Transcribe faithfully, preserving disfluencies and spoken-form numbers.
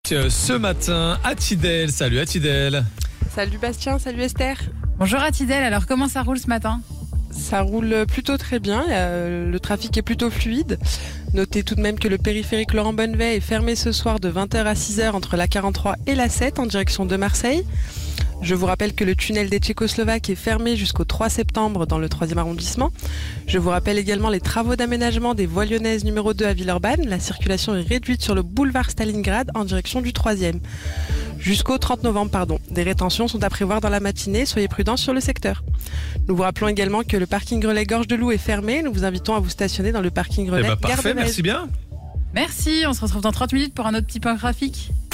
Ce matin à Tidel. Salut à Tidel. Salut Bastien, salut Esther. Bonjour à Tidel, alors comment ça roule ce matin ? Ça roule plutôt très bien, le trafic est plutôt fluide. Notez tout de même que le périphérique Laurent Bonnevet est fermé ce soir de vingt heures à six heures entre la quarante-trois et la sept en direction de Marseille. Je vous rappelle que le tunnel des Tchécoslovaques est fermé jusqu'au trois septembre dans le troisième arrondissement. Je vous rappelle également les travaux d'aménagement des voies lyonnaises numéro deux à Villeurbanne. La circulation est réduite sur le boulevard Stalingrad en direction du troisième. Jusqu'au trente novembre, pardon. Des rétentions sont à prévoir dans la matinée, soyez prudents sur le secteur. Nous vous rappelons également que le parking relais Gorge de Loup est fermé. Nous vous invitons à vous stationner dans le parking relais Eh ben Gare de parfait, Metz. merci bien. Merci, on se retrouve dans trente minutes pour un autre petit point graphique.